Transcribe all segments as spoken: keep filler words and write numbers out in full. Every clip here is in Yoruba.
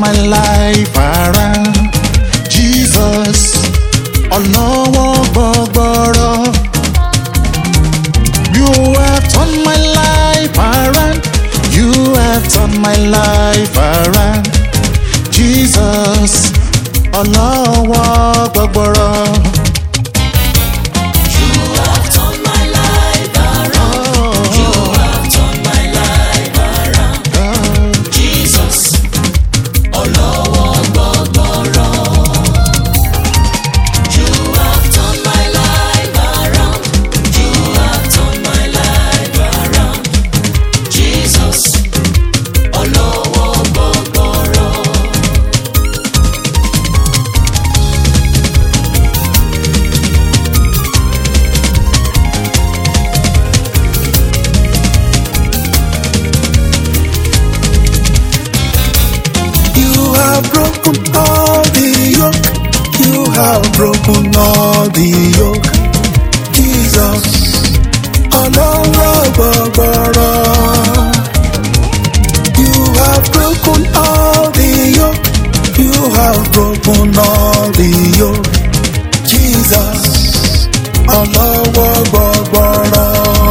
my life around. Jesus, ọlọ́wọ́ gbọgbọrọ. You have turned my life around. You have turned my life around. Jesus, ọlọ́wọ́ gbọgbọrọ. Broken all the yoke, you have broken all the yoke. Jesus, ọlọ́wọ́ gbọgbọrọ. You have broken all the yoke, you have broken all the yoke. Jesus, ọlọ́wọ́ gbọgbọrọ.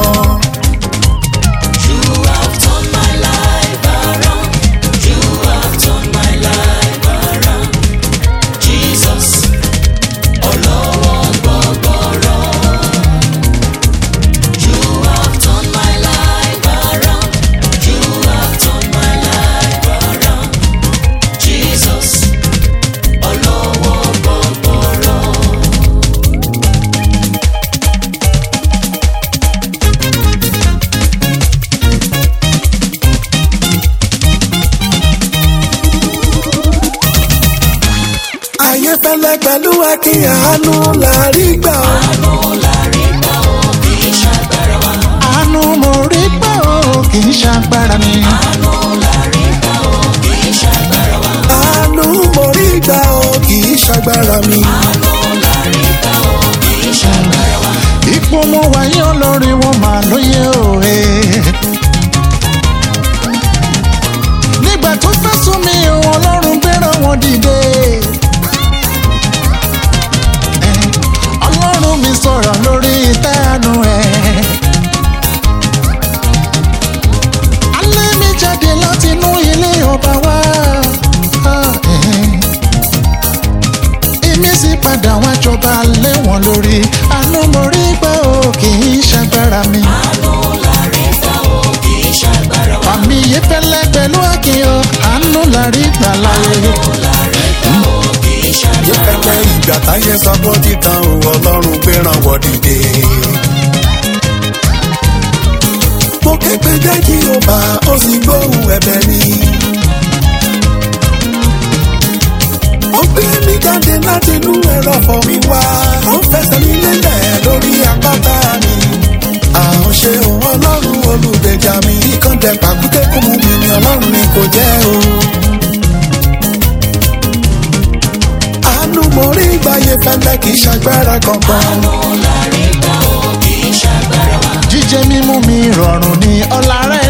Ayé fẹ́lẹ́ pẹ̀lú ẹkí àánú la rí gbà ó. Àánú la rí gbà ó, kì í ṣagbára wa. Àánú mo rí gbà ó, kì í ṣagbára mi. Àánú la rí gbà ó, kì í ṣagbára wa. Àánú mo rí gbà ó, kì í ṣagbára mi. Àánú la rí gbà ó, kì í ṣagbára wa. Ipò mo wáyé olórin wọn máa lóye òye. Nígbà tó fẹ́ sún mi Ọlọ́run gbéra wọn dìde. Ọlọ́run mi sọ̀rọ̀ lórí ìtẹ́nu ẹ̀. Alẹ́ mi jáde láti inú ilé ọba wá. Èmi sì padà wá jọba lé wọn lórí. Àánú mo rí gbà ó, kì í ṣagbára mi. Àánú la rí gbà ó, kì í ṣagbára wa. Àmì yìí fẹ́lẹ́ pẹ̀lú àkíyàn. Àánú la rí gbà láyé. Àánú la rí gbà ó, kì í ṣagbára wa. Yẹ́pẹ̀pẹ̀ ìgbà táyé sọ pé ó ti tán o, Ọlọ́run gbéra wọ dìde. Mo ké pé jẹ́ kí o bá ó sì gbóhùn ẹ̀bẹ̀ mi. Ó gbé mi jáde láti inú ẹ̀rọ fọ̀ mi wá. Ó fẹsẹ̀ mi lélẹ̀ lórí àpáta mi. Àwọn ṣe òun Ọlọ́run olùgbèjà mi. Ìkànnì pàkúté kò mú mi ní Ọlọ́run ni kò jẹ́ o. Àánú mo rí gbáyé fẹ́lẹ́ kì í ṣagbára kankan. Àánú la rí gbà ó, kì í ṣagbára wa. Jíjẹ mímú mi rọrùn ni ọlá rẹ̀